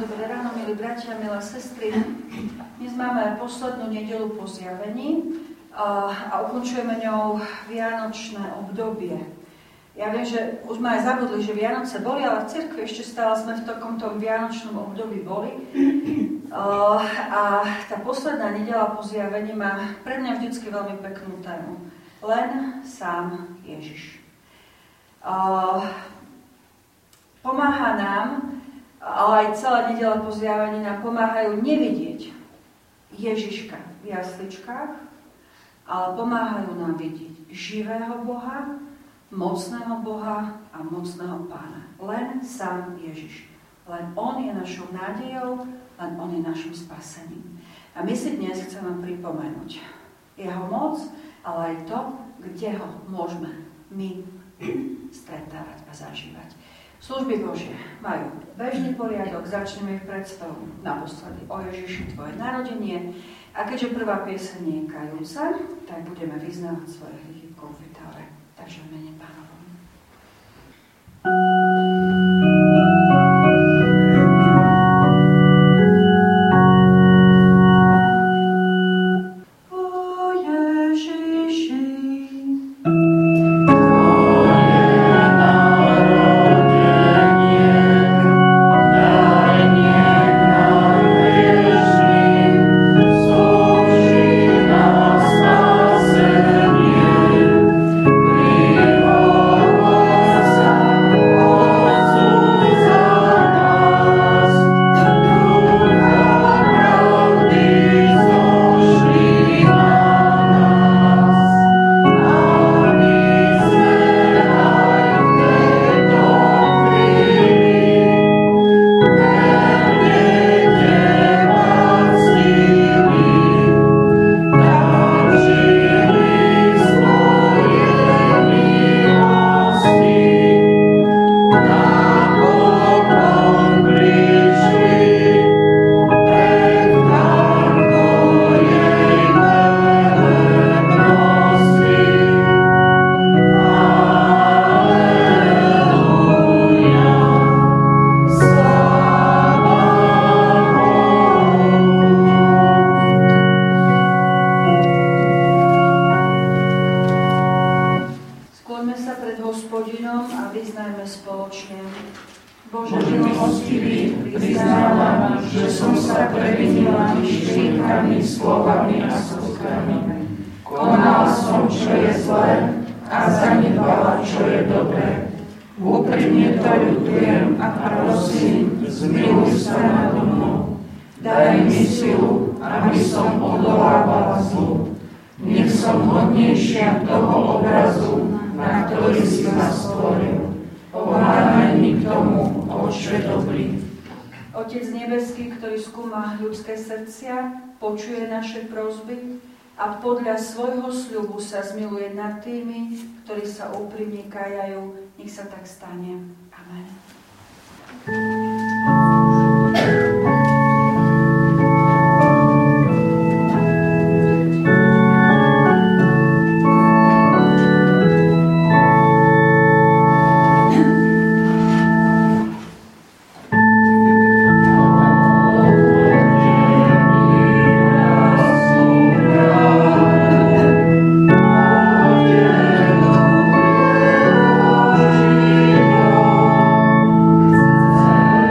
Dobré ráno, milí bratia, milé sestry. Dnes máme poslednú nedeľu po zjavení a ukončujeme ňou vianočné obdobie. Ja viem, že už sme aj zabudli, že Vianoce boli, ale v cirkvi ešte stále sme v takomto vianočnom období boli. A tá posledná nedeľa po zjavení má pre mňa vždycky veľmi peknú tému. Len sám Ježiš. Pomáha nám, ale aj celá nedeľa po zjavení nám pomáhajú nevidieť Ježiška v jasličkách, ale pomáhajú nám vidieť živého Boha, mocného Boha a mocného Pána. Len sám Ježiš. Len On je našou nádejou, len On je našim spasením. A my si dnes chceme pripomenúť Jeho moc, ale aj to, kde Ho môžeme my stretávať a zažívať. Služby Božie majú bežný poriadok, začneme ich predstavu naposledy o Ježiši, tvoje narodenie. A keďže prvá pieseň je kajúca, tak budeme vyznávať svoje hriechy v konfitáre. Takže v mene Pánovom. Otec nebeský, ktorý skúma ľudské srdcia, počuje naše prosby a podľa svojho sľubu sa zmiluje nad tými, ktorí sa úprimne kajajú. Nech sa tak stane. Amen. Amen.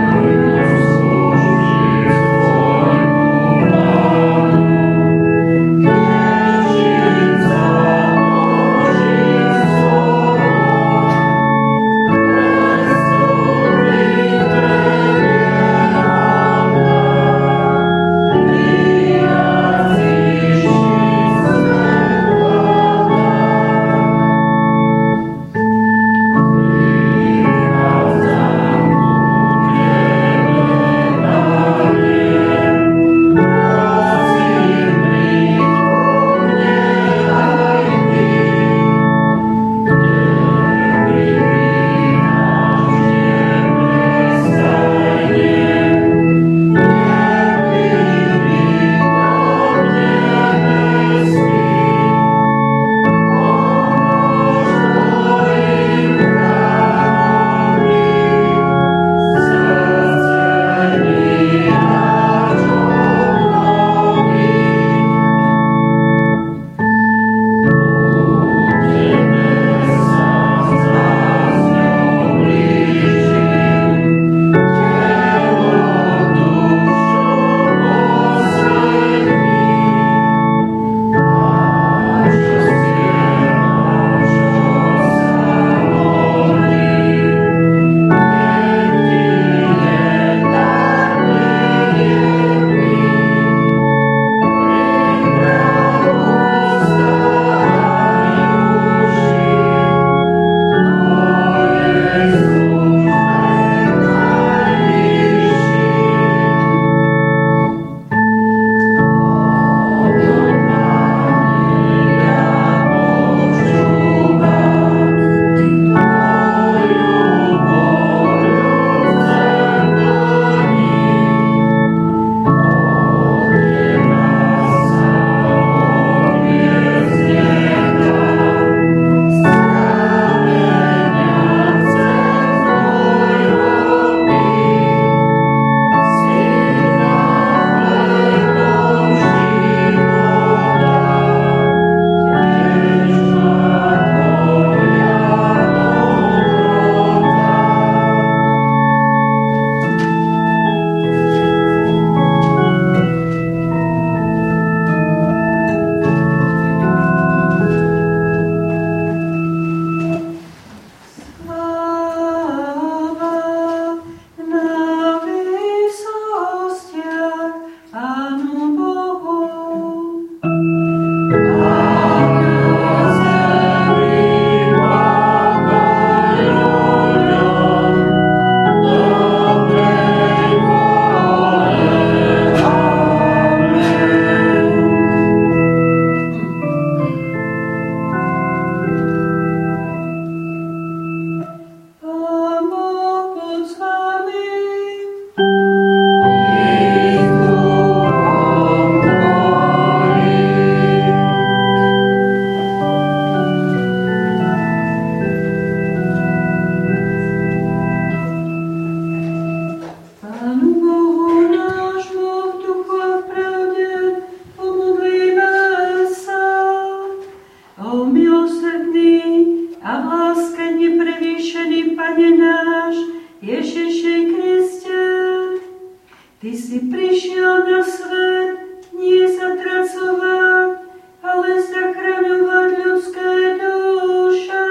si prišiel na svet nie zatracovať, ale zachraňovať ľudské duše.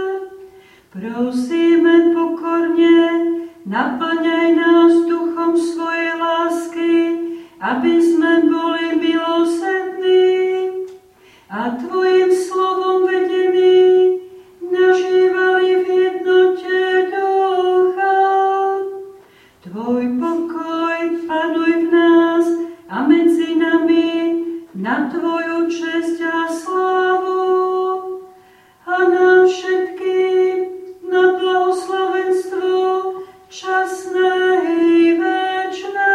Prosíme pokorne, naplňaj nás duchom svojej lásky, aby sme boli milosrdní a tvojim slovom vedení nažívali v jednote ducha. Tvoj pokoj panuj v nás a medzi nami na tvoju česť a slávu a nám všetkým na blahoslavenstvo časné i večné.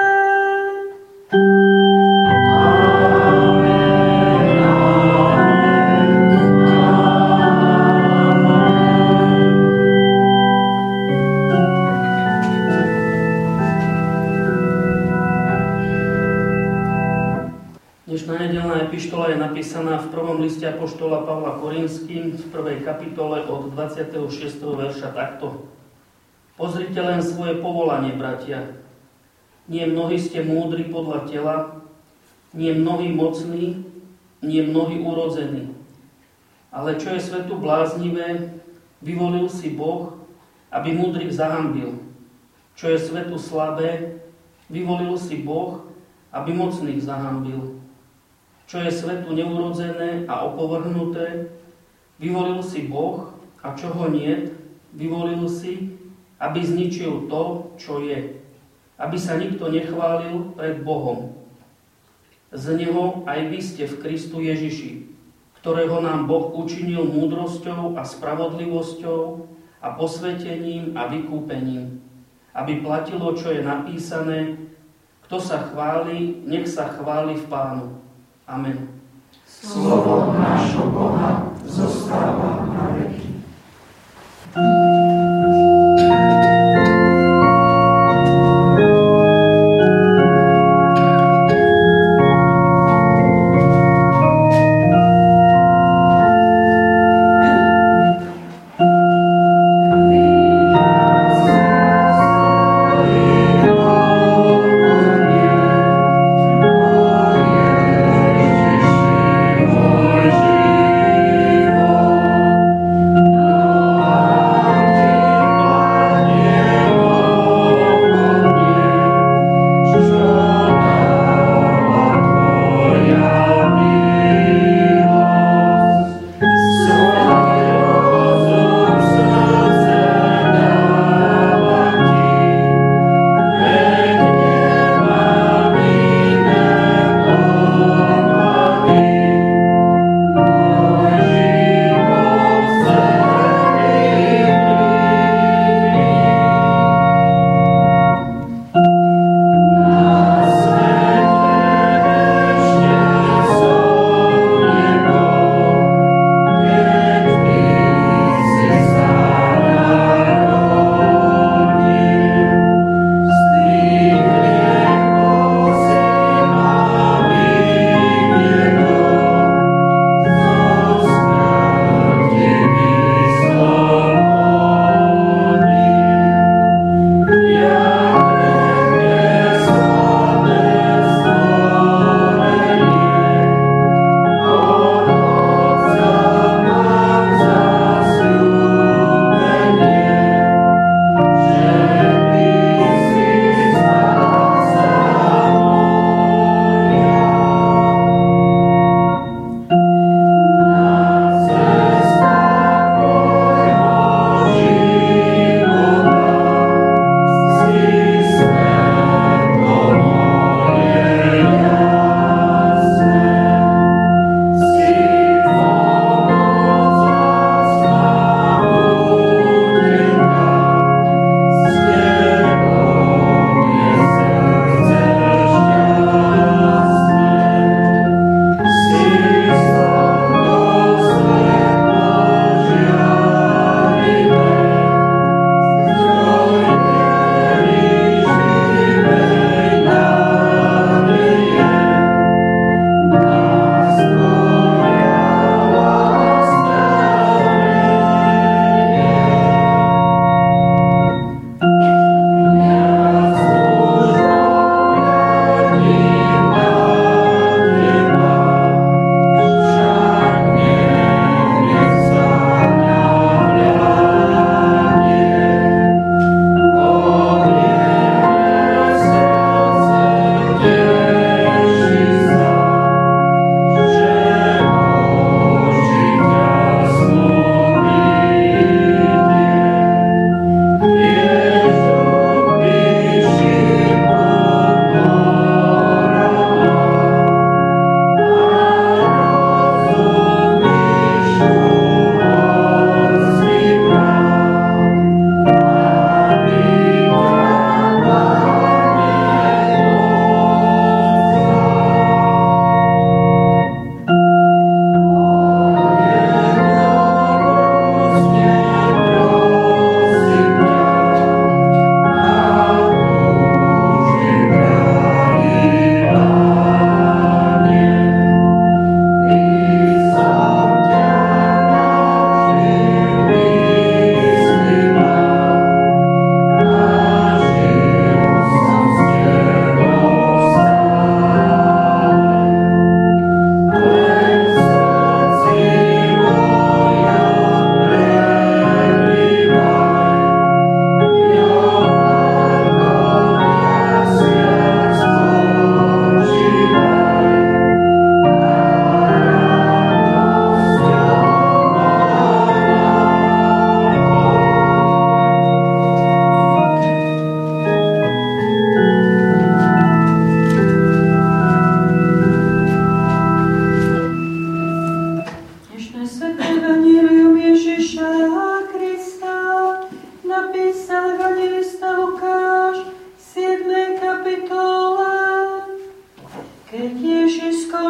Dnešná nedeľná epištola je napísaná v prvom liste apoštola Pavla Korinským v 1. kapitole od 26. verša takto. Pozrite len svoje povolanie, bratia. Nie mnohí ste múdri podľa tela, nie mnohí mocní, nie mnohí urodzení. Ale čo je svetu bláznivé, vyvolil si Boh, aby múdrych zahanbil. Čo je svetu slabé, vyvolil si Boh, aby mocných zahanbil. Čo je svetu neurodzené a opovrhnuté, vyvolil si Boh, a čo ho niet, vyvolil si, aby zničil to, čo je. Aby sa nikto nechválil pred Bohom. Z neho aj vy ste v Kristu Ježiši, ktorého nám Boh učinil múdrosťou a spravodlivosťou a posvetením a vykúpením, aby platilo, čo je napísané, kto sa chváli, nech sa chváli v Pánu. Amen. Slovo nášho Boha zostáva na veky. Ježiši, môj život.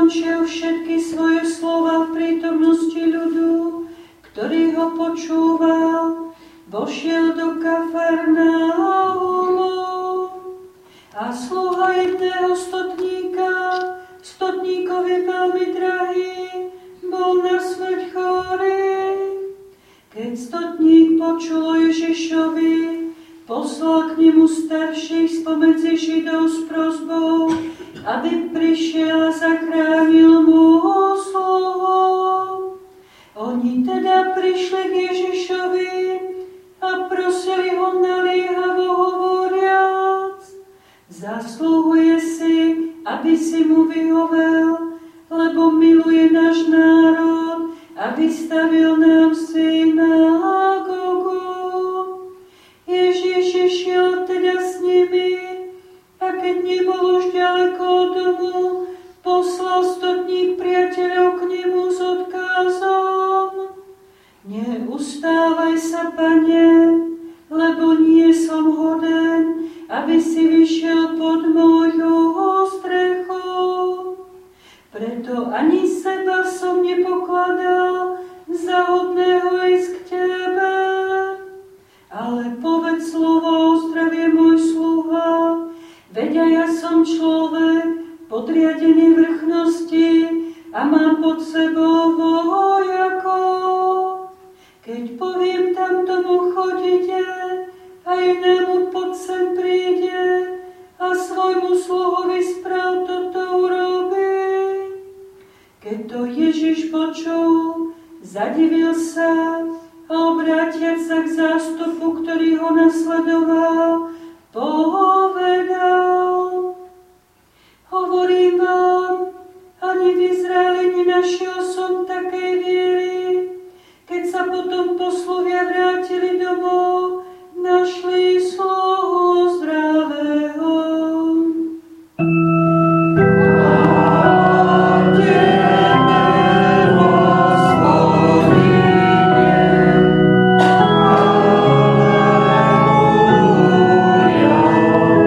skončil všetky svoje slova v prítomnosti ľudu, ktorý ho počúval, vošiel do Kafarnaumu. A sluha jedného stotníkovi veľmi drahý, bol na smrť chorý. Keď stotník počul o Ježišovi, poslal k nemu starších spomedzi Židov s prosbou, aby prišiel a zachránil mu sluhu. Oni teda prišli k Ježišovi a prosili ho naliehavo hovoriac: zasluhuje si, aby si mu vyhovel, lebo miluje náš národ a vystavil nám synagogu. Ježiš išiel teda s nimi a keď nebol už ďaleko od domu, poslal stotník priateľov k nemu s odkazom: neustávaj sa, Pane, lebo nie som hoden, aby si vyšiel pod moju strechu. Preto ani seba som nepokladal za hodného ísť k tebe. Ale povedz slovo a ozdravie môj sluha, veď aj ja som človek podriadený vrchnosti a mám pod sebou vojakov. Keď poviem tamtomu chodite a inému pod sem príde a svojmu sluhovi správ toto urobí. Keď to Ježiš počul, zadivil sa a obrátiac sa k zástupu, ktorý ho nasledoval, povedal: hovorím vám, ani v Izraeli nenašiel som takej viery. Keď sa potom poslovia vrátili domov, našli sluhu zdravého. Alleluja.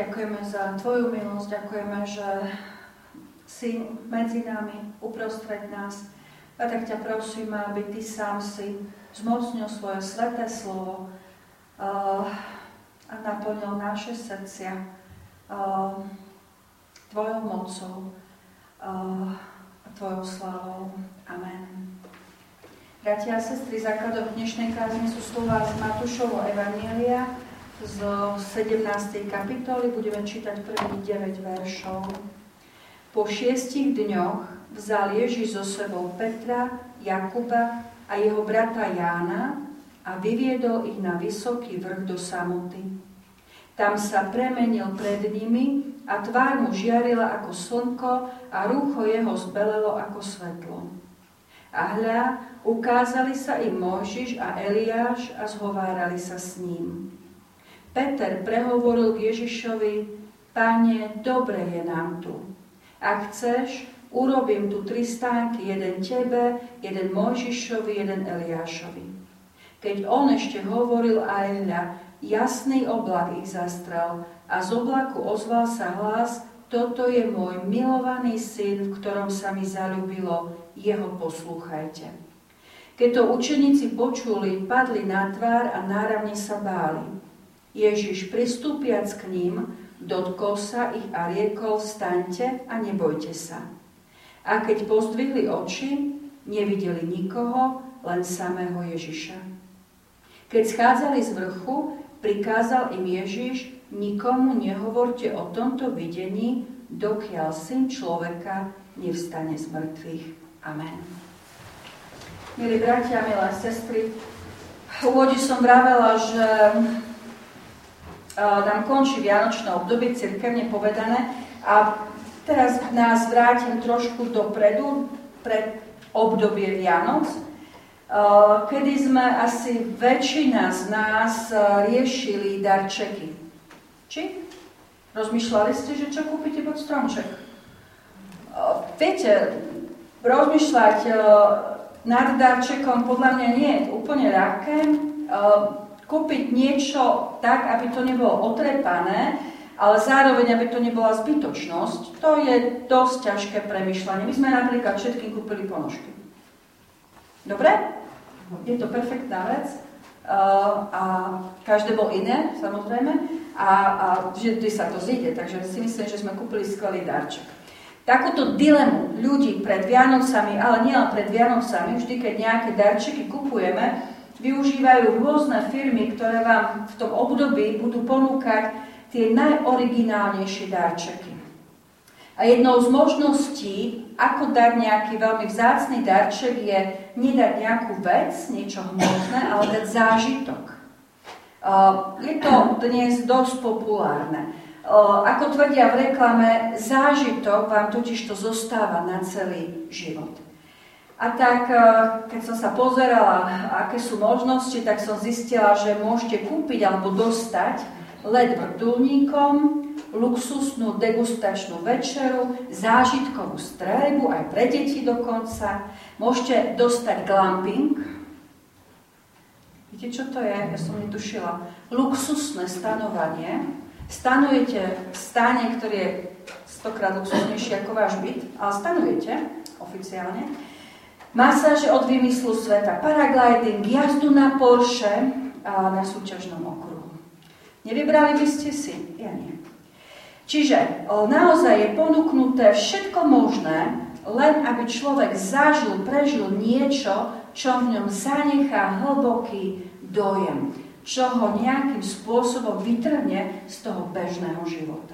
ďakujeme za Tvoju milosť, ďakujeme, že si medzi nami, uprostred nás. A tak ťa prosíme, aby Ty sám si zmocnil svoje sväté slovo a naplnil naše srdcia Tvojou mocou a Tvojou slávou. Amen. Bratia a sestry, základom dnešnej kázne sú slova z Matúšovho evanjelia z 17. kapitoly. Budeme čítať prvých 9 veršov. Po 6 dňoch vzal Ježiš so sebou Petra, Jakuba a jeho brata Jána a vyviedol ich na vysoký vrch do samoty. Tam sa premenil pred nimi a tvár mu žiarila ako slnko a rúcho jeho zbelelo ako svetlo. A hľa, ukázali sa im Mojžiš a Eliáš a zhovárali sa s ním. Peter prehovoril k Ježišovi: Pane, dobre je nám tu. Ak chceš, urobím tu 3 stánky, jeden tebe, jeden Mojžišovi, jeden Eliášovi. Keď on ešte hovoril, aj hľa, jasný oblak ich zastrel a z oblaku ozval sa hlas: Toto je môj milovaný syn, v ktorom sa mi zaľúbilo, jeho poslúchajte. Keď to učeníci počuli, padli na tvár a náramne sa báli. Ježiš, pristúpiac k ním, dotkol sa ich a riekol: Vstaňte a nebojte sa. A keď pozdvihli oči, nevideli nikoho, len samého Ježiša. Keď schádzali z vrchu, prikázal im Ježiš: Nikomu nehovorte o tomto videní, dokiaľ Syn človeka nevstane z mŕtvych. Amen. Milí bratia, milé sestry, v úvode som vravela, že nám končí vianočné obdobie, cirkevne povedané, a teraz nás vrátim trošku dopredu, pred obdobie Vianoc, kedy sme asi väčšina z nás riešili darčeky. Či? Rozmýšľali ste, že čo kúpite pod stromček? Viete, rozmýšľať nad darčekom podľa mňa nie je úplne ľahké. Kúpiť niečo tak, aby to nebolo otrepané, ale zároveň, aby to nebola zbytočnosť, to je dosť ťažké premýšľanie. My sme napríklad všetkým kúpili ponožky. Dobre? Je to perfektná vec. A každé bolo iné, samozrejme. A vždy sa to zíde, takže si myslím, že sme kúpili skvelý darček. Takúto dilemu ľudí pred Vianocami, ale nielen pred Vianocami, vždy, keď nejaké darčeky kupujeme, využívajú rôzne firmy, ktoré vám v tom období budú ponúkať tie najoriginálnejšie darčeky. A jednou z možností, ako dať nejaký veľmi vzácny darček, je nedať nejakú vec, niečo hmotné, ale dať zážitok. Je to dnes dosť populárne. Ako tvrdia v reklame, zážitok vám totiž to zostáva na celý život. A tak, keď som sa pozerala, aké sú možnosti, tak som zistila, že môžete kúpiť alebo dostať LED vrtuľníkom, luxusnú degustačnú večeru, zážitkovú streľbu, aj pre deti dokonca. Môžete dostať glamping. Viete, čo to je? Ja som netušila. Luxusné stanovanie. Stanujete v stane, ktorý je 100-krát luxusnejší ako váš byt, ale stanujete oficiálne. Masáže od vymyslu sveta, paragliding, jazdu na Porsche a na súťažnom okruhu. Nevybrali by ste si? Ja nie. Čiže naozaj je ponúknuté všetko možné, len aby človek zažil, prežil niečo, čo v ňom zanechá hlboký dojem, čo ho nejakým spôsobom vytrhne z toho bežného života.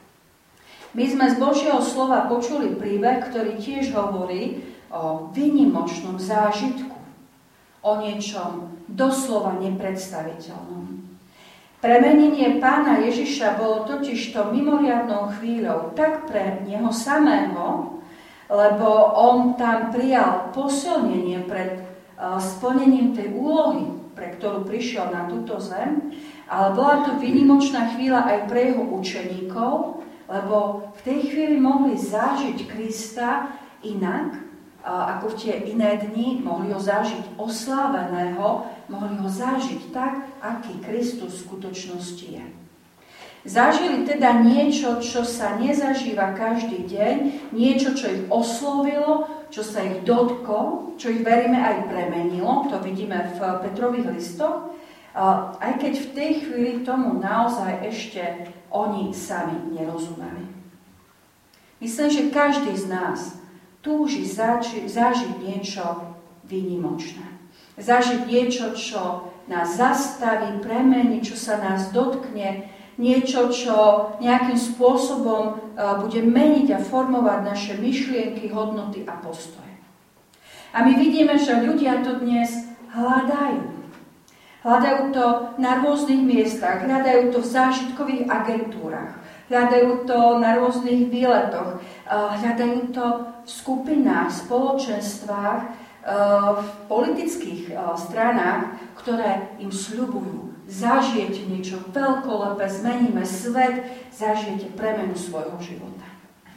My sme z Božieho slova počuli príbeh, ktorý tiež hovorí o výnimočnom zážitku, o niečom doslova nepredstaviteľnom. Premenenie Pána Ježiša bolo totižto mimoriadnou chvíľou tak pre neho samého, lebo on tam prijal posilnenie pred splnením tej úlohy, pre ktorú prišiel na túto zem, ale bola to výnimočná chvíľa aj pre jeho učeníkov, lebo v tej chvíli mohli zažiť Krista inak, ako v tie iné dni, mohli ho zažiť osláveného, mohli ho zažiť tak, aký Kristus v skutočnosti je. Zažili teda niečo, čo sa nezažíva každý deň, niečo, čo ich oslovilo, čo sa ich dotklo, čo ich veríme aj premenilo, to vidíme v Petrových listoch, aj keď v tej chvíli tomu naozaj ešte oni sami nerozumeli. Myslím, že každý z nás túži zažiť niečo výnimočné. Zažiť niečo, čo nás zastaví, premení, čo sa nás dotkne, niečo, čo nejakým spôsobom bude meniť a formovať naše myšlienky, hodnoty a postoje. A my vidíme, že ľudia to dnes hľadajú. Hľadajú to na rôznych miestach, hľadajú to v zážitkových agentúrach, hľadajú to na rôznych výletoch, hľadajú to v skupinách, spoločenstvách, v politických stranách, ktoré im sľubujú. Zažijete niečo veľkolepé, zmeníme svet, zažijete premenu svojho života.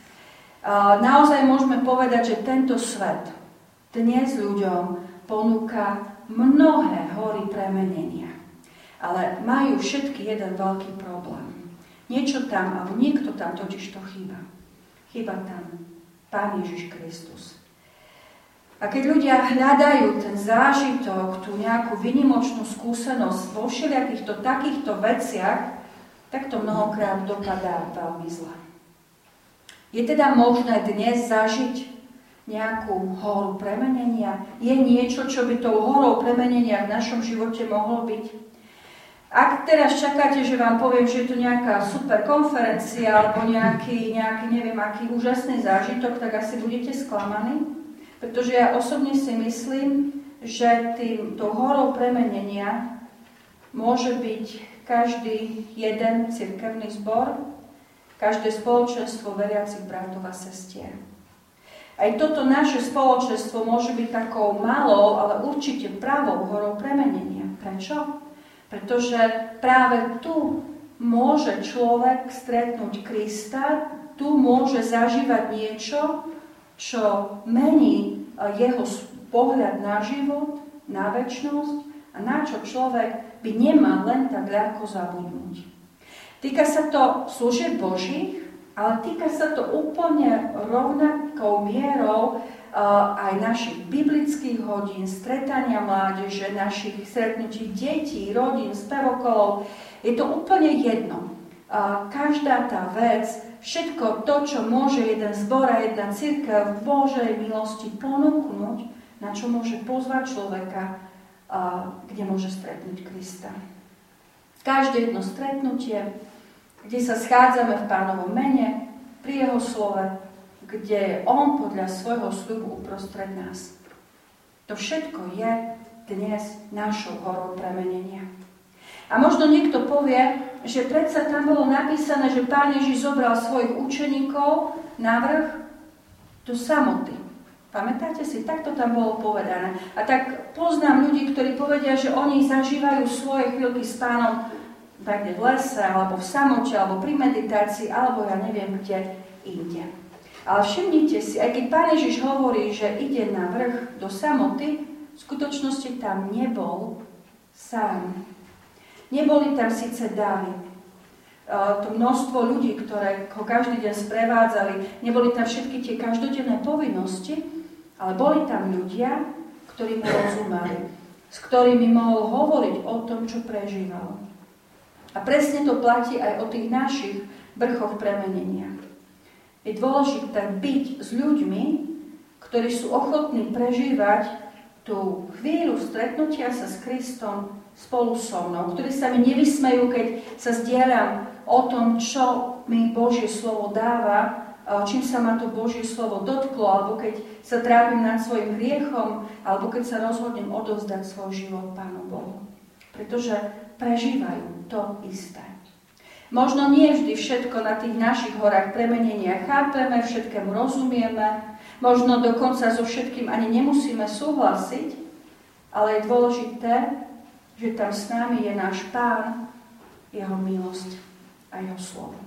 Naozaj môžeme povedať, že tento svet dnes ľuďom ponúka mnohé hory premenenia. Ale majú všetky jeden veľký problém. Niečo tam, alebo niekto tam totiž to chýba. Chýba tam Pán Ježiš Kristus. A keď ľudia hľadajú ten zážitok, tú nejakú výnimočnú skúsenosť vo všelijakýchto takýchto veciach, tak to mnohokrát dopadá veľmi zle. Je teda možné dnes zažiť nejakú horu premenenia? Je niečo, čo by tou horou premenenia v našom živote mohlo byť? Ak teraz čakáte, že vám poviem, že je to nejaká super konferencia alebo nejaký neviem aký úžasný zážitok, tak asi budete sklamaní. Pretože ja osobne si myslím, že tou horou premenenia môže byť každý jeden cirkevný zbor, každé spoločenstvo veriacich bratov a sestier. Aj toto naše spoločenstvo môže byť takou malou, ale určite pravou horou premenenia. Prečo? Pretože práve tu môže človek stretnúť Krista, tu môže zažívať niečo, čo mení jeho pohľad na život, na večnosť a na čo človek by nemal len tak ľahko zabudnúť. Týka sa to služieb Božích, ale týka sa to úplne rovnakou mierou aj našich biblických hodín, stretania mládeže, našich stretnutí detí, rodín, spevokolov. Je to úplne jedno. Každá tá vec, všetko to, čo môže jeden zbor a jedna cirkev v Božej milosti ponúknuť, na čo môže pozvať človeka, kde môže stretnúť Krista. Každé jedno stretnutie, kde sa schádzame v Pánovom mene, pri jeho slove, kde je on podľa svojho sľubu uprostred nás. To všetko je dnes našou horou premenenia. A možno niekto povie, že predsa tam bolo napísané, že Pán Ježiš zobral svojich učeníkov na vrch do samoty. Pamätáte si? Takto tam bolo povedané. A tak poznám ľudí, ktorí povedia, že oni zažívajú svoje chvíľky s Pánom takde v lese, alebo v samote, alebo pri meditácii, alebo ja neviem kde inde. Ale všimnite si, aj keď Pán Ježiš hovorí, že ide na vrch do samoty, v skutočnosti tam nebol sám. Neboli tam síce davy, to množstvo ľudí, ktoré ho každý deň sprevádzali, neboli tam všetky tie každodenné povinnosti, ale boli tam ľudia, ktorí mu rozumeli, s ktorými mohol hovoriť o tom, čo prežíval. A presne to platí aj o tých našich vrchoch premenenia. Je dôležité byť s ľuďmi, ktorí sú ochotní prežívať tú chvíľu stretnutia sa s Kristom spolu so mnou, ktorí sa mi nevysmejú, keď sa zdieľam o tom, čo mi Božie slovo dáva, čím sa ma to Božie slovo dotklo, alebo keď sa trápim nad svojim hriechom, alebo keď sa rozhodnem odovzdať svoj život Pánu Bohu. Pretože prežívajú to isté. Možno nie vždy všetko na tých našich horách premenenia chápeme, všetkému rozumieme, možno dokonca so všetkým ani nemusíme súhlasiť, ale je dôležité, že tam s nami je náš Pán, jeho milosť a jeho slovo.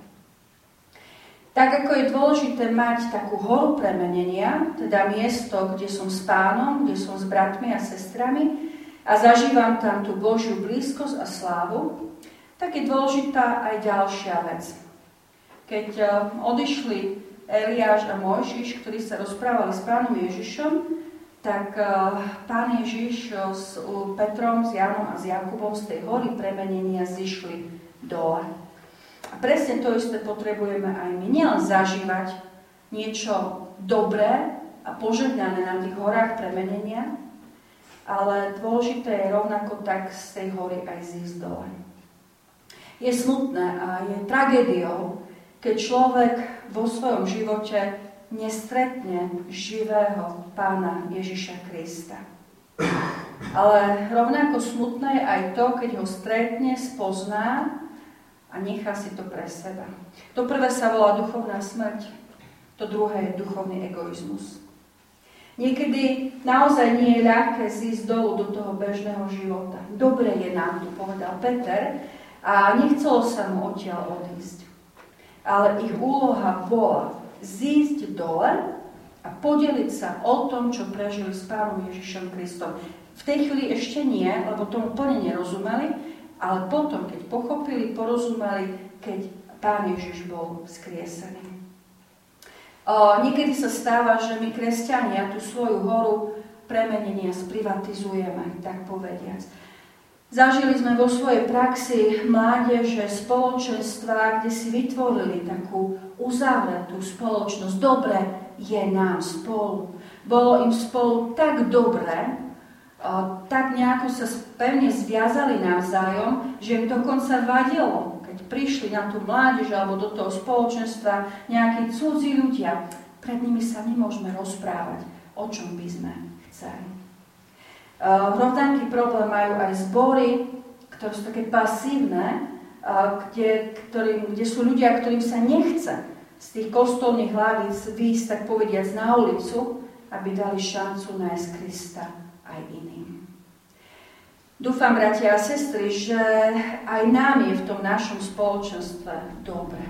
Tak ako je dôležité mať takú horu premenenia, teda miesto, kde som s Pánom, kde som s bratmi a sestrami a zažívam tam tú Božiu blízkosť a slávu, tak je dôležitá aj ďalšia vec. Keď odišli Eliáš a Mojžiš, ktorí sa rozprávali s pánom Ježišom, tak pán Ježiš s Petrom, s Jánom a s Jakubom z tej hory premenenia zišli dole. A presne to isté potrebujeme aj my. Nielen zažívať niečo dobré a požehnané na tých horách premenenia, ale dôležité je rovnako tak z tej hory aj zísť dole. Je smutné a je tragédiou, keď človek vo svojom živote nestretne živého Pána Ježiša Krista. Ale rovnako smutné je aj to, keď ho stretne, spozná a nechá si to pre seba. To prvé sa volá duchovná smrť, to druhé je duchovný egoizmus. Niekedy naozaj nie je ľahké zísť dolu do toho bežného života. Dobre je nám, tu povedal Peter, a nechcelo sa mu odtiaľ odísť. Ale ich úloha bola zísť dole a podeliť sa o tom, čo prežili s Pánom Ježišom Kristom. V tej chvíli ešte nie, lebo tomu plne nerozumeli, ale potom, keď pochopili, porozumeli, keď Pán Ježiš bol vzkriesený. Niekedy sa stáva, že my kresťania tú svoju horu premenenia sprivatizujeme, tak povediac. Zažili sme vo svojej praxi mládeže, spoločenstva, kde si vytvorili takú uzavretú spoločnosť. Dobre je nám spolu. Bolo im spolu tak dobre, tak nejako sa pevne zviazali navzájom, že im dokonca vadilo, keď prišli na tú mládež alebo do toho spoločenstva nejakí cudzí ľudia. Pred nimi sa nemôžeme rozprávať, o čom by sme chceli. Rovnaký problém majú aj zbory, ktoré sú také pasívne, kde sú ľudia, ktorým sa nechce z tých kostolných hlavíc výjsť, tak povediac, na ulicu, aby dali šancu nájsť Krista aj iným. Dúfam, bratia a sestry, že aj nám je v tom našom spoločenstve dobre.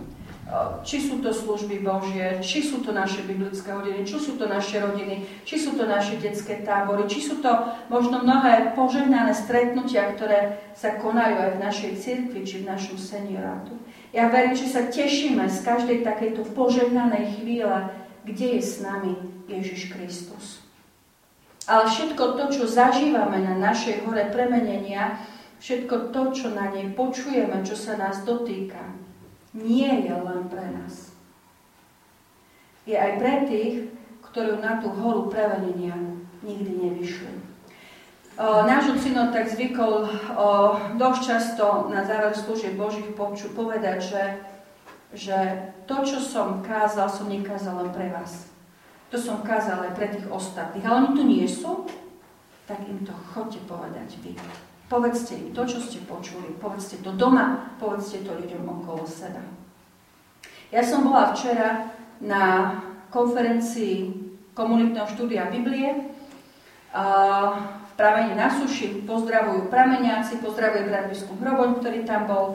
Či sú to služby Božie, či sú to naše biblické hodiny, či sú to naše rodiny, či sú to naše detské tábory, či sú to možno mnohé požehnané stretnutia, ktoré sa konajú aj v našej cirkvi, či v našom seniorátu. Ja verím, že sa tešíme z každej takejto požehnanej chvíle, kde je s nami Ježiš Kristus. Ale všetko to, čo zažívame na našej hore premenenia, všetko to, čo na nej počujeme, čo sa nás dotýka, nie je len pre nás. Je aj pre tých, ktorí na tú horu premenenia nikdy nevyšli. Náš ocino tak zvykol dosť často na záver služieb Božích povedať, že to, čo som kázal, som nekázal len pre vás. To som kázal aj pre tých ostatných. Ale oni tu nie sú, tak im to chodte povedať vy. Povedzte im to, čo ste počuli. Povedzte to doma, povedzte to ľuďom okolo seba. Ja som bola včera na konferencii komunitného štúdia Biblie v Pramene na Suši. Pozdravujú prameniaci, pozdravuje brat biskup Hroboň, ktorý tam bol.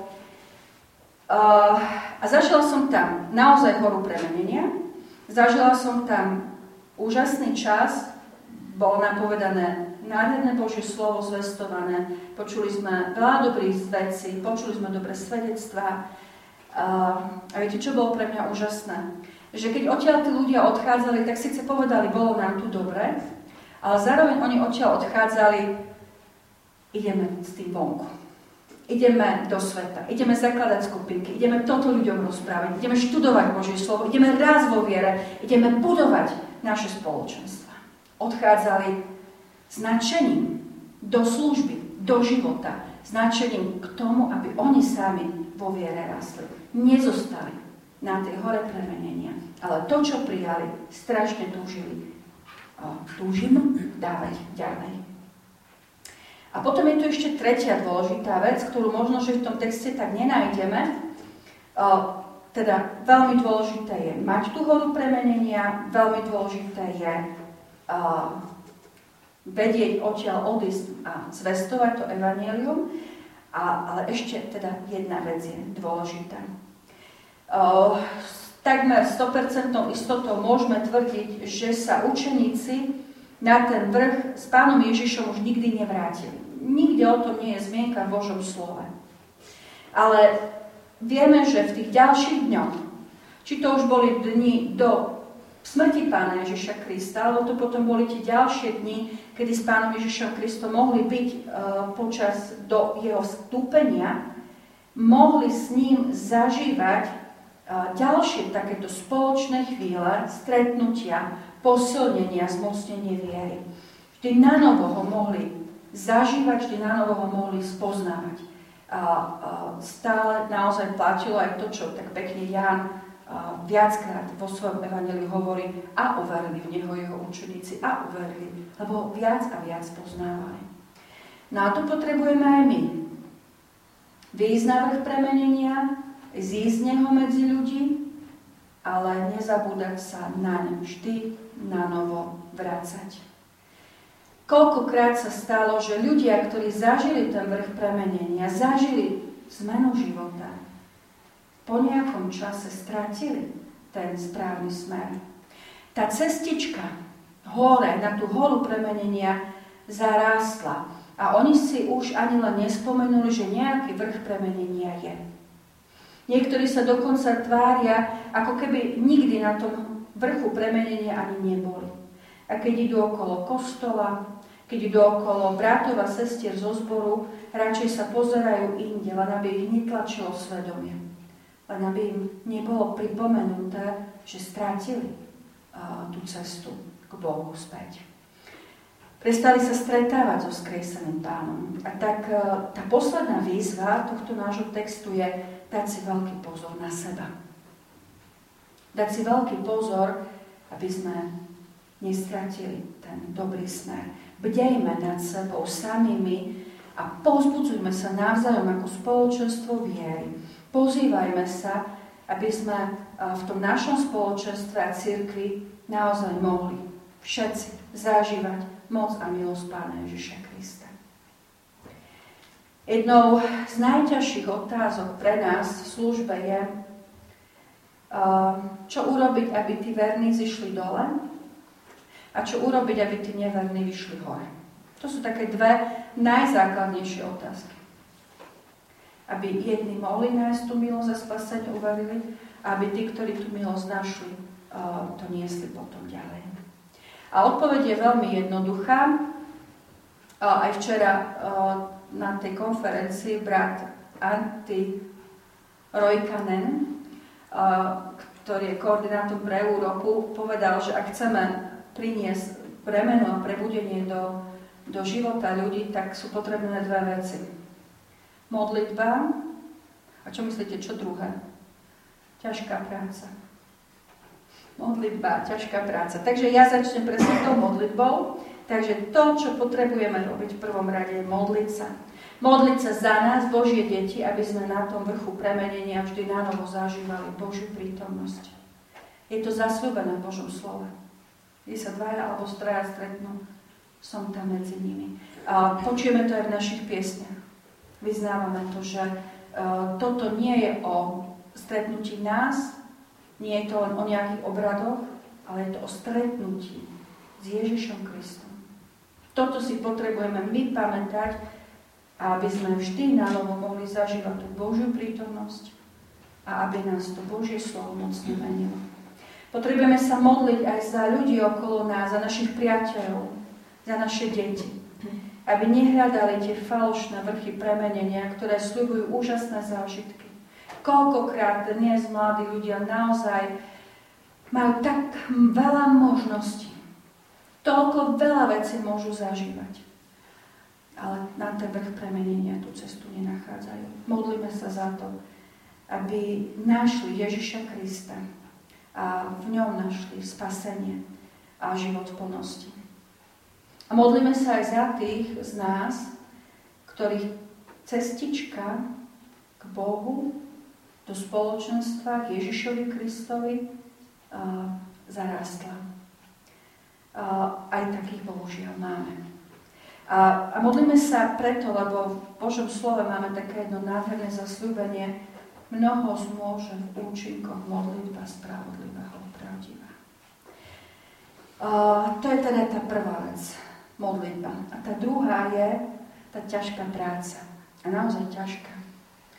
A zažila som tam naozaj horu premenenia. Zažila som tam úžasný čas, bolo nám povedané nádherné Božie slovo zvestované, počuli sme veľa dobrých vecí, počuli sme dobré svedectvá. A viete, čo bolo pre mňa úžasné? Že keď odtiaľ tí ľudia odchádzali, tak síce povedali, bolo nám tu dobre, ale zároveň oni odtiaľ odchádzali, ideme s tým vonku. Ideme do sveta, ideme zakladať skupinky, ideme toto ľuďom rozprávať, ideme študovať Božie slovo, ideme rásť vo viere, ideme budovať naše spoločenstva. Odchádzali s nadšením do služby, do života, s nadšením k tomu, aby oni sami vo viere rastli. Nezostali na tej hore premenenia, ale to, čo prijali, strašne túžili. Túžim dávať ďalej. A potom je tu ešte tretia dôležitá vec, ktorú možno, že v tom texte tak nenájdeme. Teda veľmi dôležité je mať tú horu premenenia, veľmi dôležité je vedieť odtiaľ odísť a zvestovať to evanjelium. Ale ešte teda jedna vec je dôležitá. Takmer 100% istotou môžeme tvrdiť, že sa učeníci na ten vrch s Pánom Ježišom už nikdy nevrátili. Nikde o tom nie je zmienka v Božom slove. Ale vieme, že v tých ďalších dňoch, či to už boli dni do smrti Pána Ježiša Krista, alebo to potom boli tie ďalšie dni, kedy s Pánom Ježišom Kristom mohli byť počas do jeho vstúpenia, mohli s ním zažívať ďalšie takéto spoločné chvíle, stretnutia, posilnenia, zmocnenie viery. Vždy nanovo ho mohli zažívať, vždy nanovo ho mohli spoznávať. Stále naozaj platilo aj to, čo tak pekne Ján viackrát vo svojom evanjeliu hovorí, a uverili v neho jeho učeníci, a uverili, lebo ho viac a viac poznávali. No a to potrebujeme aj my. Výjsť na vrch premenenia, zísť z neho medzi ľudí, ale nezabúdať sa naň vždy na novo vracať. Koľkokrát sa stalo, že ľudia, ktorí zažili ten vrch premenenia, zažili zmenu života, po nejakom čase stratili ten správny smer. Tá cestička hore, na tú horu premenenia zarástla a oni si už ani len nespomenuli, že nejaký vrch premenenia je. Niektorí sa dokonca tvária, ako keby nikdy na tom vrchu premenenia ani neboli. A keď idú okolo kostola, keď idú okolo bratov a sestier zo zboru, radšej sa pozerajú inde, len aby ich netlačilo svedomie. Len aby im nebolo pripomenuté, že strátili tú cestu k Bohu späť. Prestali sa stretávať so skreseným Pánom. A tak tá posledná výzva tohto nášho textu je dať si veľký pozor na seba. Dať si veľký pozor, aby sme nestratili ten dobrý smer. Bdejme nad sebou samými a povzbudzujme sa navzájom ako spoločenstvo viery. Pozývajme sa, aby sme v tom našom spoločenstve a cirkvi naozaj mohli všetci zažívať moc a milosť Pána Ježiša Krista. Jednou z najťažších otázok pre nás v službe je, čo urobiť, aby tí verní zišli dole a čo urobiť, aby tí neverní vyšli hore. To sú také dve najzákladnejšie otázky. Aby jedni mohli nájsť tú milosť a spasenie, uverili, a aby tí, ktorí tú milosť našli, to niesli potom ďalej. A odpoveď je veľmi jednoduchá. Aj včera na tej konferencii brat Antti Roikanen, ktorý je koordinátor pre Európu, povedal, že ak chceme priniesť premenu a prebudenie do života ľudí, tak sú potrebné dve veci. Modlitba a čo myslíte, čo druhé? Ťažká práca. Modlitba, ťažká práca. Takže ja začnem presne tou modlitbou. Takže to, čo potrebujeme robiť v prvom rade, je modliť sa. Modliť sa za nás, Božie deti, aby sme na tom vrchu premenenia vždy nanovo zažívali Božiu prítomnosť. Je to zasľúbené v Božom slove. Kde sa dvaja alebo traja stretnú, som tam medzi nimi. Počujeme to aj v našich piesniach. Vyznávame to, že toto nie je o stretnutí nás, nie je to len o nejakých obradoch, ale je to o stretnutí s Ježišom Kristom. Toto si potrebujeme my pamätať, aby sme vždy na novo mohli zažívať tú Božiu prítomnosť a aby nás to Božie slovo mocne menilo. Potrebujeme sa modliť aj za ľudí okolo nás, za našich priateľov, za naše deti. Aby nehľadali tie falošné vrchy premenenia, ktoré sľubujú úžasné zážitky. Koľkokrát dnes mladí ľudia naozaj majú tak veľa možností. Toľko veľa vecí môžu zažívať. Ale na ten vrch premenenia tú cestu nenachádzajú. Modlíme sa za to, aby našli Ježiša Krista a v ňom našli spasenie a život v plnosti. A modlíme sa aj za tých z nás, ktorých cestička k Bohu, do spoločenstva, k Ježišovi Kristovi zarástla. Aj takých bohužiaľ máme. A modlíme sa preto, lebo v Božom slove máme také jedno nádherné zasľúbenie: mnoho zmôže v účinkoch modlitba spravodlivého, pravdivá. To je teda tá prvá vec. Modlitba. A tá druhá je tá ťažká práca. A naozaj ťažká.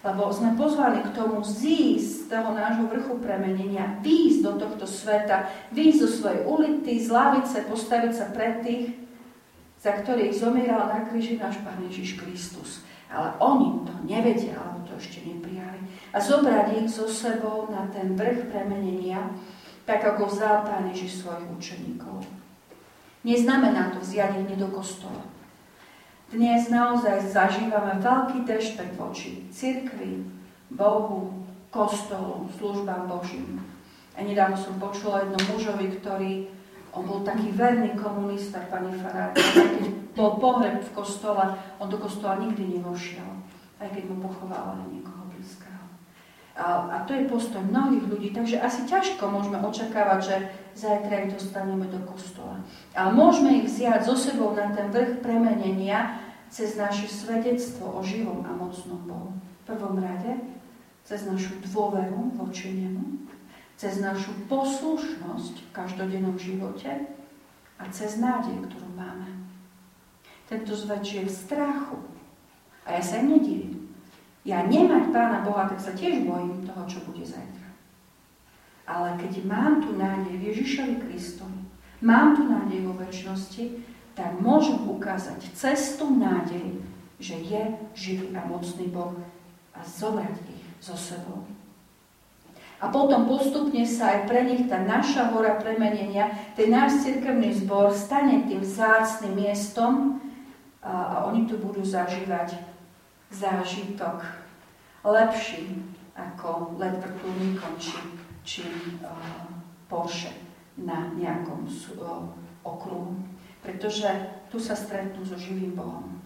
Lebo sme pozvali k tomu zísť z toho nášho vrchu premenenia, výjsť do tohto sveta, výjsť zo svojej ulity, z lavice, postaviť sa pred tých, za ktorých zomieral na kríži náš Pán Ježiš Kristus. Ale oni to nevedia, alebo to ešte neprijali. A zobrať ich so sebou na ten vrch premenenia, tak ako vzal Pán Ježiš svojich učeníkov. Neznamená to vziať ich do kostola. Dnes naozaj zažívame veľký rešpekt voči cirkvi, Bohu, kostolu, službám Božím. A nedávno som počula jednom mužovi, on bol taký verný komunista, pani farári, keď bol pohreb v kostole, on do kostola nikdy nevošiel, aj keď mu pochovávali niekoho blízkeho. A to je postoj mnohých ľudí, takže asi ťažko môžeme očakávať, že zajtra ich dostaneme do kostola. Ale môžeme ich vziať so sebou na ten vrch premenenia cez naše svedectvo o živom a mocnom Bohu. V prvom rade cez našu dôveru voči nemu, cez našu poslušnosť v každodennom živote a cez nádej, ktorú máme. Tento svet žije v strachu. A ja sa im nedivím. Ja nemať Pána Boha, tak sa tiež bojím toho, čo bude zajtra. Ale keď mám tu nádej v Ježišovi Kristovi, mám tu nádej vo večnosti, tak môžem ukázať cestu nádej, že je živý a mocný Boh a zobrať ich so sebou. A potom postupne sa aj pre nich tá naša hora premenenia, ten náš cirkevný zbor stane tým vzácnym miestom a oni tu budú zažívať zážitok lepší ako let vrtuľníkom či Porsche na nejakom okruhu. Pretože tu sa stretnú so živým Bohom.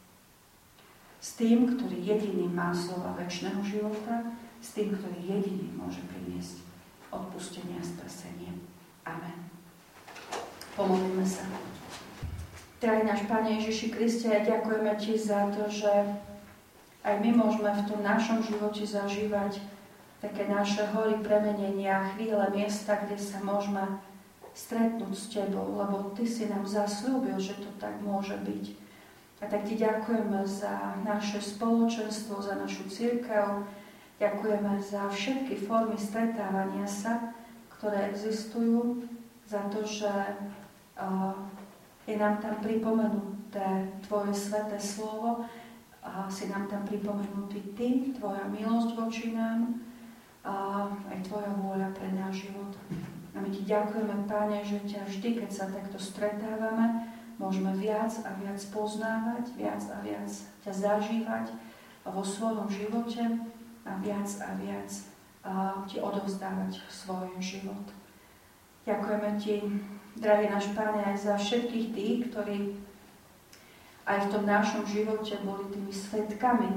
S tým, ktorý jediný má slova večného života, s tým, ktorý jediný môže priniesť odpustenie a spasenie. Amen. Pomodlíme sa. Drahý náš Pane Ježiši Kriste, ďakujeme Ti za to, že aj my môžeme v tom našom živote zažívať také naše hory premenenia, chvíle, miesta, kde sa môžeme stretnúť s Tebou, lebo Ty si nám zasľúbil, že to tak môže byť. A tak Ti ďakujeme za naše spoločenstvo, za našu cirkev, ďakujeme za všetky formy stretávania sa, ktoré existujú, za to, že je nám tam pripomenuté Tvoje sväté slovo, a si nám tam pripomenutý Ty, Tvoja milosť voči nám, a aj Tvoja vôľa pre náš život. A my Ti ďakujeme, Páne, že ťa vždy, keď sa takto stretávame, môžeme viac a viac poznávať, viac a viac ťa zažívať vo svojom živote a viac Ti odovzdávať svoj život. Ďakujeme Ti, drahý náš Páne, aj za všetkých tých, ktorí aj v tom našom živote boli tými svedkami,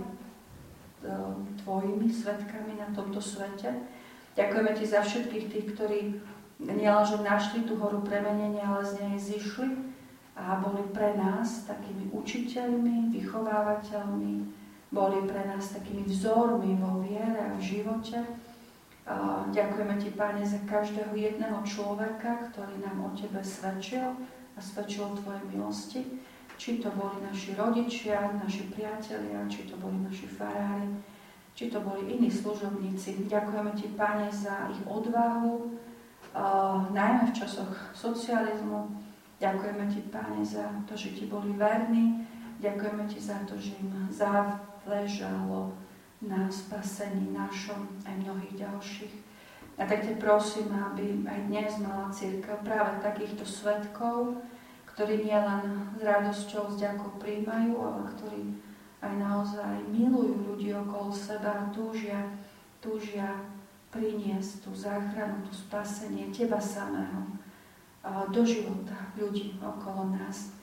Tvojimi svedkami na tomto svete. Ďakujeme Ti za všetkých tých, ktorí nielenže našli tú horu premenenia, ale z nej zišli a boli pre nás takými učiteľmi, vychovávateľmi, boli pre nás takými vzormi vo viere a v živote. Ďakujeme Ti, Pane, za každého jedného človeka, ktorý nám o Tebe svedčil a svedčil o Tvojej milosti. Či to boli naši rodičia, naši priatelia, či to boli naši farári, či to boli iní služobníci. Ďakujeme Ti, Pane, za ich odvahu, najmä v časoch socializmu. Ďakujeme Ti, Pane, za to, že Ti boli verní. Ďakujeme Ti za to, že im záležalo na spasení našom aj mnohých ďalších. A tak Te prosím, aby aj dnes mala cirkev práve takýchto svedkov, ktorí nielen s radosťou, s vďakou prijímajú, ale ktorí aj naozaj milujú ľudí okolo seba a túžia priniesť tú záchranu, tú spasenie Teba samého do života ľudí okolo nás.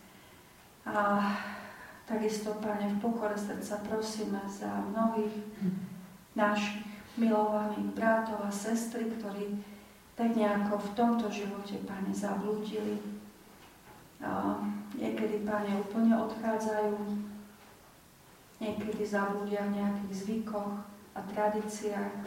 A takisto, Pane, v pokore srdca prosíme za mnohých našich milovaných bratov a sestry, ktorí tak nejako v tomto živote, Pane, zablúdili. Niekedy, Pane, úplne odchádzajú, niekedy zablúdia v nejakých zvykoch a tradíciách.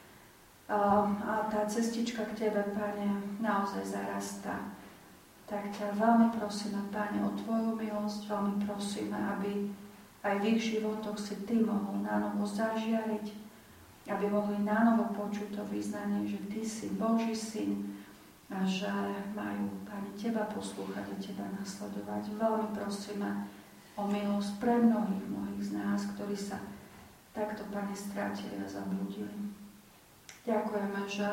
A tá cestička k Tebe, Pane, naozaj zarastá. Tak ťa veľmi prosíme, Pane, o Tvoju milosť, veľmi prosíme, aby aj v ich životoch si Ty mohol nánovo zažiariť, aby mohli nánovo počuť to vyznanie, že Ty si Boží syn a že majú, Pane, Teba poslúchať a Teba nasledovať. Veľmi prosíme o milosť pre mnohých z nás, ktorí sa takto, Pane, strátili a zablúdili. Ďakujeme, že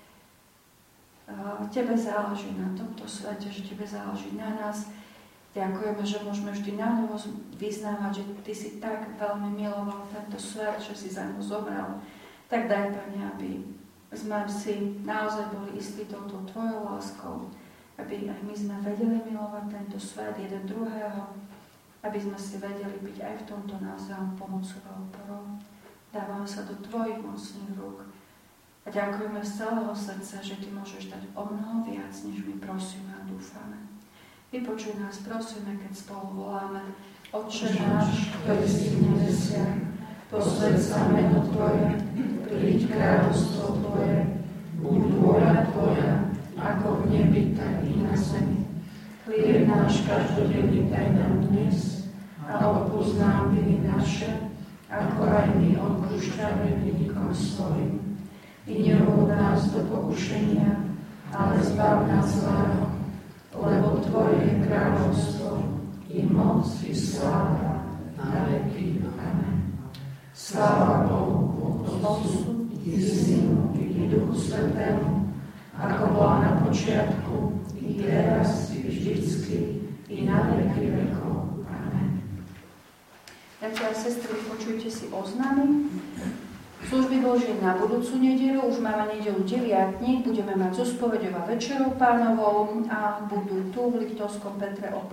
Tebe záleží na tomto svete, že Tebe záleží na nás. Ďakujeme, že môžeme vždy nánovo vyznávať, že Ty si tak veľmi miloval tento svet, že si za ňu zomrel. Tak daj, Pane, aby sme si naozaj boli istí touto Tvojou láskou, aby aj my sme vedeli milovať tento svet jeden druhého, aby sme si vedeli byť aj v tomto navzájom pomocou a oporou. Dávame sa do Tvojich mocných rúk. A ďakujeme z celého srdca, že Ty môžeš dať o mnoho viac, než my prosíme a dúfame. Vypočuj nás, prosíme, keď spolu voláme: Otče náš, ktorý si v nebesiach, posväť sa meno Tvoje, príď kráľovstvo Tvoje, buď vôľa Tvoja, ako v nebi, tak i na zemi. Chlieb náš každodenný daj nám dnes a odpusť nám viny naše, ako aj my odpúšťame vinníkom svojim. I neuvod nás do pokušenia, ale zbav nás zlého, lebo Tvoje je kráľovstvo, i moc, i sláva, na veky. Amen. Sláva Bohu, Otcu, i Synu, i Duchu Svätému, ako bola na počiatku, i teraz, i vždycky, i na veky vekov. Amen. Bratia a sestry, počujte si oznámy. Služby Božie na budúcu nedeľu, už máme nedeľu 9, budeme mať zospoveďová večerou Pánovou a budú tu v Liptovskom Petre o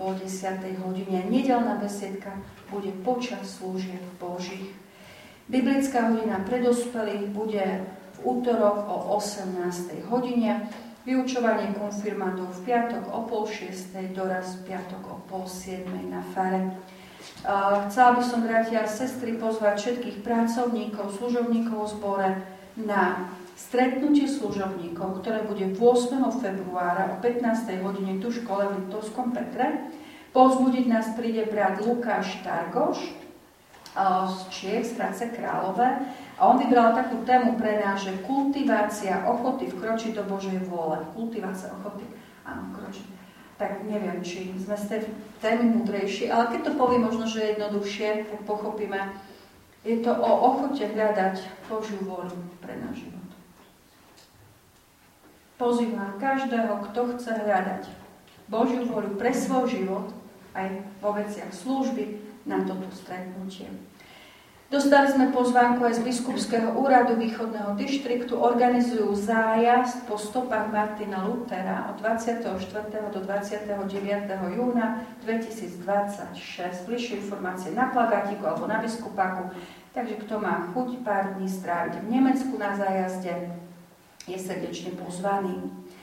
9:30. Nedeľná besiedka bude počas služieb Božích. Biblická hodina pre dospelých bude v útorok o 18:00. Vyučovanie konfirmandov v piatok o 5:30, doraz v piatok o 6:30 na fare. Chcela by som, bratia a sestry, pozvať všetkých pracovníkov, služobníkov v zbore na stretnutie služobníkov, ktoré bude 8. februára o 15:00 tu v škole v Liptovskom Petre. Povzbudiť nás príde brat Lukáš Targoš z Čiech, z Hradce Králové, a on vybral takú tému pre nás, že kultivácia ochoty vkročiť do Božej vôle. Kultivácia ochoty, áno, vkročiť. Tak neviem, či sme z tej témy múdrejší, ale keď to poviem možno, že jednoduchšie, tak pochopíme. Je to o ochote hľadať Božiu vôľu pre náš život. Pozývam každého, kto chce hľadať Božiu vôľu pre svoj život, aj vo veciach služby, na toto stretnutie. Dostali sme pozvánku aj z Biskupského úradu východného dištriktu. Organizujú zájazd po stopách Martina Luthera od 24. do 29. júna 2026. Bližšie informácie na plagátiku alebo na biskupáku. Takže kto má chuť pár dní stráviť v Nemecku na zájazde, je srdečne pozvaný.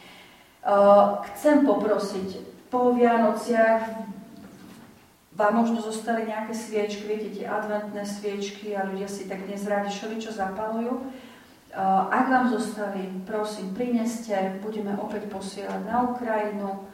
Chcem poprosiť, po Vianociach vám možno zostali nejaké sviečky, viete, tie adventné sviečky a ľudia si tak dnes rádi čo zapalujú. Ak vám zostali, prosím, prineste, budeme opäť posielať na Ukrajinu,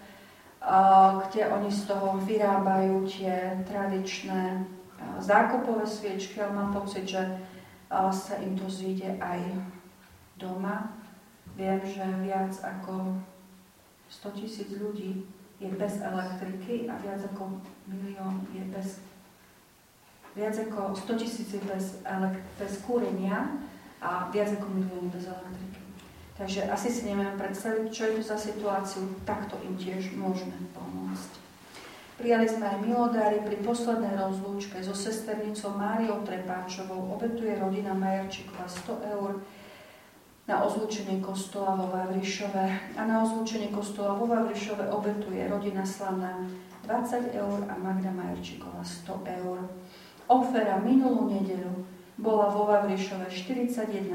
kde oni z toho vyrábajú tie tradičné zákopové sviečky, ale mám pocit, že sa im to zíde aj doma. Viem, že viac ako 100,000 ľudí je bez elektriky a viac ako 1 000 000 je bez... Viac ako 100,000 je bez kúrenia a viac ako 1 000 000 bez elektriky. Takže asi si nevieme predstaviť, čo je to za situáciu, takto im tiež môžeme pomôcť. Prijali sme aj milodári. Pri poslednej rozlúčke so sesternicou Máriou Trepáčovou obetuje rodina Majerčíková 100 eur na ozlúčenie kostola vo Vavrišove. A na ozlúčenie kostola vo Vavrišove obetuje rodina Slavná 20 eur a Magda Majerčíková 100 eur. Ofera minulú nedeľu bola vo Vavrišove 41,85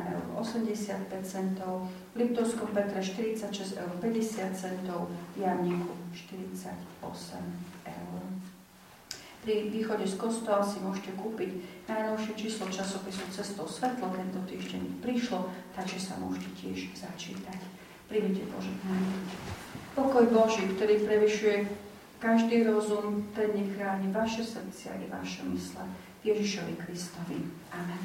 eur, v Liptovskom Petre 46,50 eur, v Jamníku 48 eur. Pri východe z kostola si môžete kúpiť najnovšie číslo časopisu Cestou svetlo, tento týždeň prišlo, takže sa môžete tiež začítať. Príjmite požehnanie. Pokoj Boží, ktorý prevyšuje každý rozum pevne chráni vaše srdcia i vaše mysle. Ježišovi Kristovi. Amen.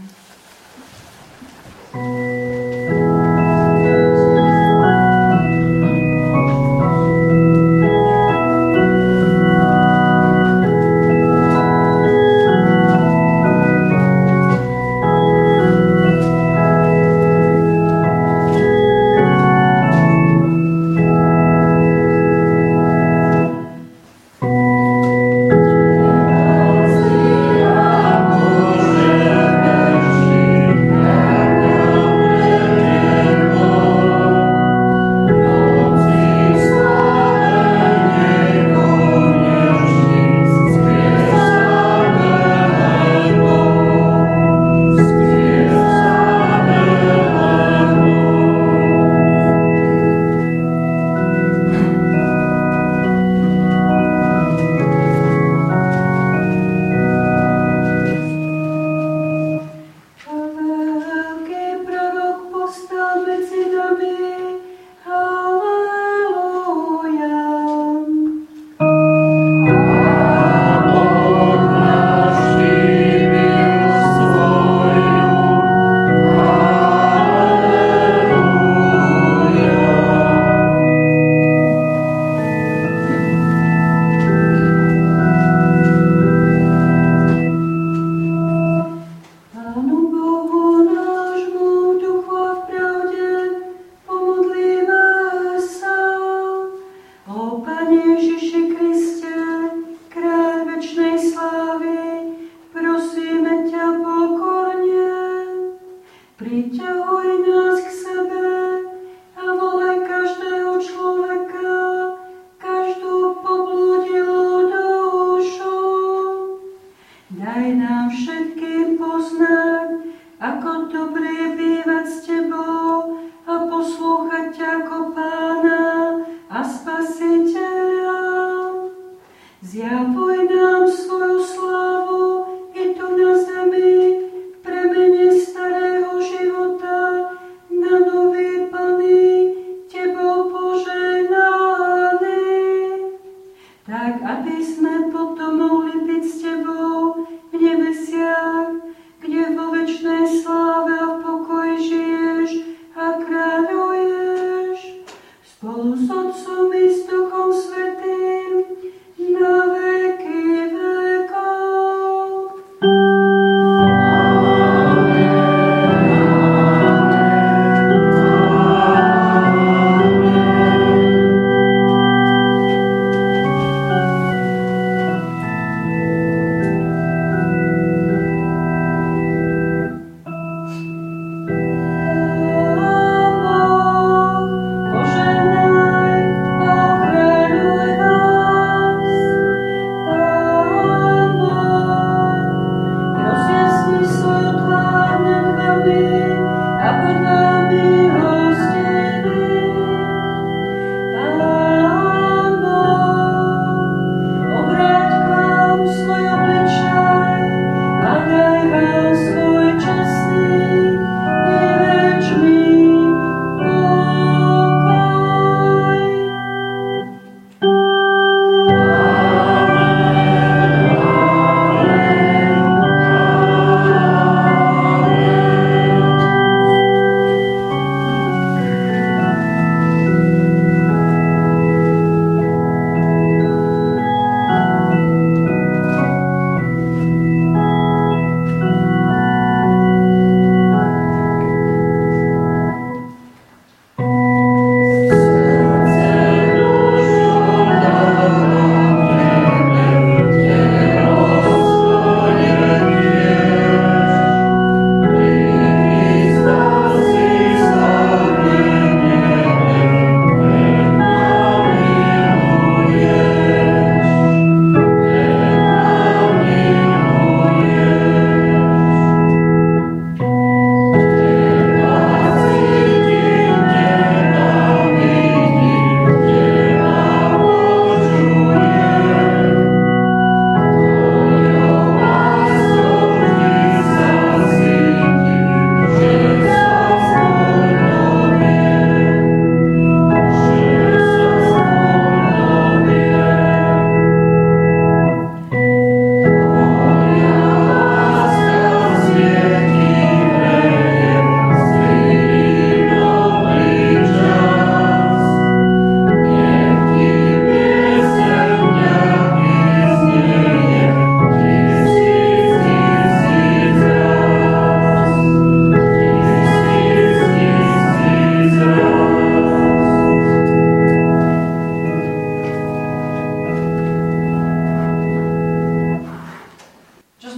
Spolu s Otcom i s Duchom Svätým na veky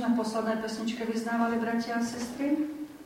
sme v poslednej pesničke vyznávali, bratia a sestry?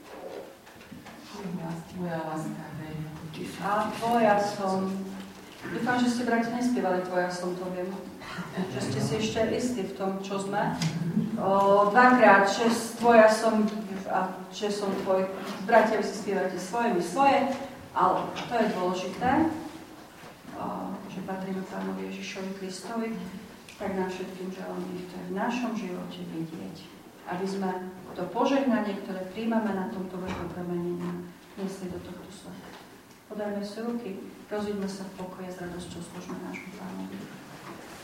Tvoja láska, A tvoja som. Dúfam, že ste, bratia, nespievali tvoja som, to viem. Že ste si ešte istí v tom, čo sme. Dvakrát, že tvoja som a že som tvoj. Bratia, vy si spievate svoje, ale to je dôležité, že patríme Pánovi Ježišovi Kristovi, tak nám všetkým želám, nech to je v našom živote vidieť. Aby sme to požehnanie, ktoré príjmame na tomto vrchu premenenia, nesli do tohto sveta. Podajme si ruky, rozíďme sa v pokoji a s radosťou slúžme nášmu Pánovi.